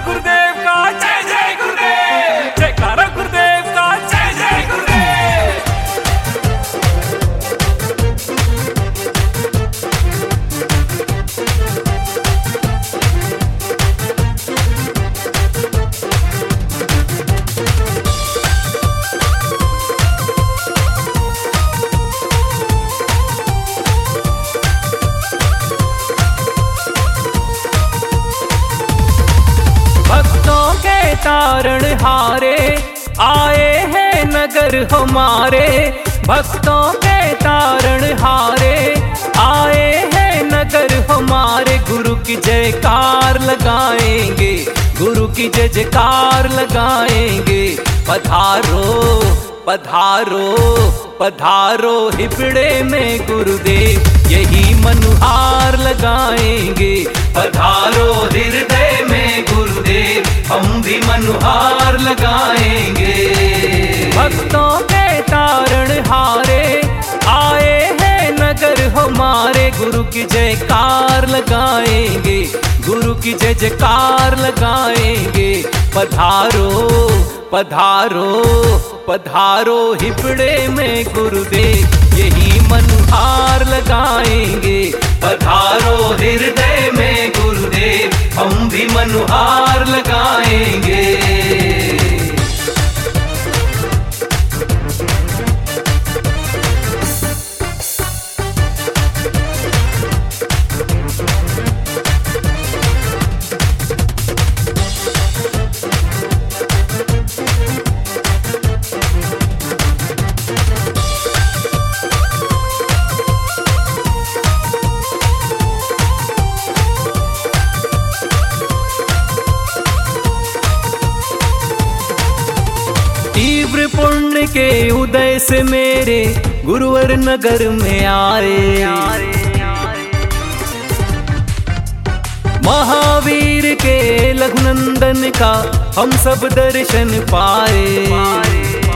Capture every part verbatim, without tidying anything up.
गुरुदेव का जय जय गुरुदेव, जयकारा गुरुदेव का जय जय गुरुदेव। भक्तों के तारण हारे आए हैं नगर हमारे, भक्तों के तारण हारे आए हैं नगर हमारे। गुरु की जयकार लगाएंगे, गुरु की जय जयकार लगाएंगे। पधारो पधारो पधारो हिपड़े में गुरुदेव, यही मनुहार लगाएंगे। पधारो हृदय में गुरुदेव, हम भी मनुहार लगाएंगे। भक्तों के तारण हारे आए हैं नगर हमारे, गुरु की जयकार लगाएंगे, गुरु की जय जयकार लगाएंगे। पधारो पधारो पधारो हिपड़े में गुरुदेव, यही मनुहार लगाएंगे। पधारो हृदय में गुरुदेव, हम भी मनुहार लगाएंगे। तीव्र पुण्य के उदय से मेरे गुरुवर नगर में आए, महावीर के लघुनंदन का हम सब दर्शन पाए।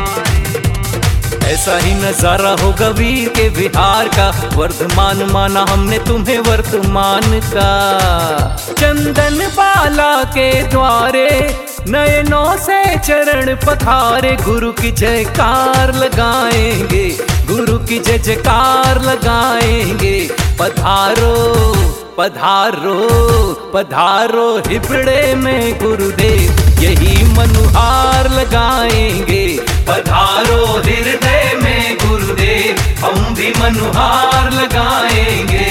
ऐसा ही नजारा होगा वीर के विहार का, वर्धमान माना हमने तुम्हें वर्तमान का। चंदन बाला के द्वारे नयनों से चरण पखारे, गुरु की जयकार लगाएंगे, गुरु की जय जयकार लगाएंगे। पधारो पधारो पधारो हिपड़े में गुरुदेव, यही मनुहार लगाएंगे। पधारो हृदय में गुरुदेव, हम भी मनुहार लगाएंगे।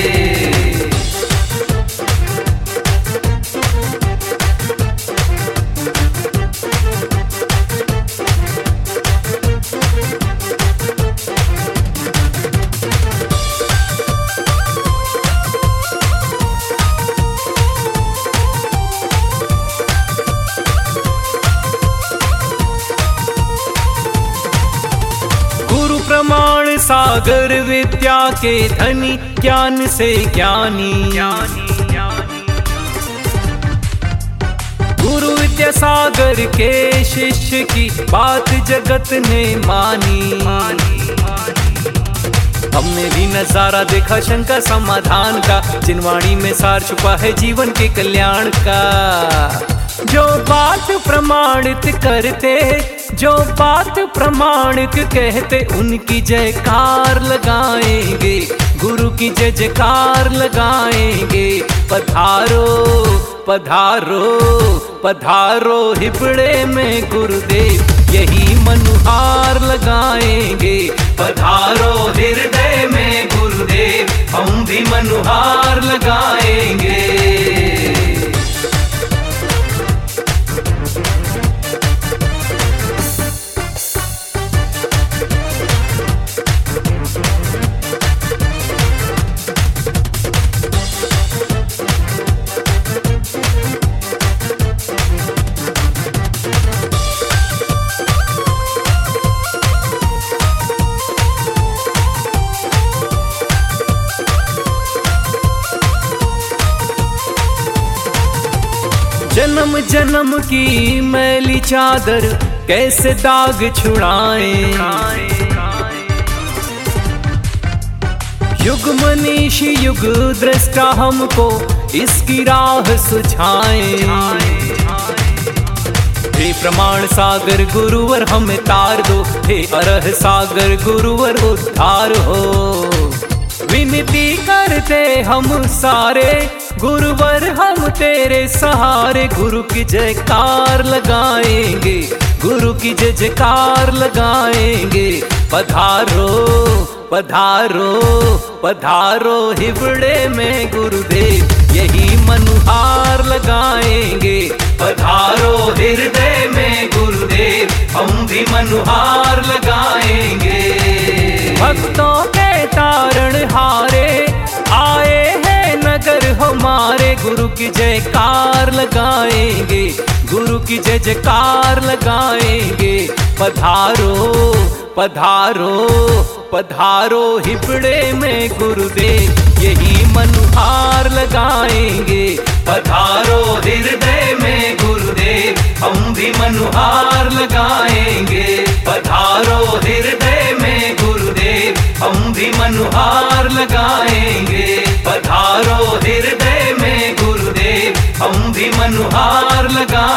प्रमाण सागर विद्या के धनी, ज्ञान से ज्ञानी। गुरु विद्या सागर के शिष्य की बात जगत ने मानी। हमने भी नजारा देखा शंका समाधान का, जिनवाणी में सार छुपा है जीवन के कल्याण का। जो बात प्रमाणित करते, जो बात प्रमाणित कहते, उनकी जयकार लगाएंगे, गुरु की जय जयकार लगाएंगे। पधारो पधारो पधारो हिपड़े में गुरुदेव, यही मनुहार लगाएंगे। पधारो हृदय में गुरुदेव, हम भी मनुहार लगाएंगे। जन्म जन्म की मैली चादर कैसे दाग छुड़ाएं, युग मनीषी युग दृष्टा हमको इसकी राह सुझाएं। हे प्रमाण सागर गुरुवर हमें तार दो, हे अरह सागर गुरुवर उद्धार हो। विनती करते हम सारे गुरुवर हम तेरे सहारे, गुरु की जयकार लगाएंगे, गुरु की जय जयकार लगाएंगे। पधारो पधारो पधारो हिबड़े में गुरुदेव, यही मनुहार लगाएंगे। पधारो हृदय में गुरुदेव, हम भी मनुहार लगाएंगे। भक्तों के तारण हारे आए हैं नगर हमारे, गुरु की जयकार लगाएंगे, गुरु की जय जयकार लगाएंगे। पधारो पधारो पधारो हिबड़े में गुरुदेव, यही मनुहार लगाएंगे। पधारो हृदय में गुरुदेव, हम भी मनुहार लगाएंगे। पधारो हृदय में गुरुदेव, हम भी मनुहार लगाएंगे। पधारो हृदय में गुरुदेव, हम भी मनुहार लगा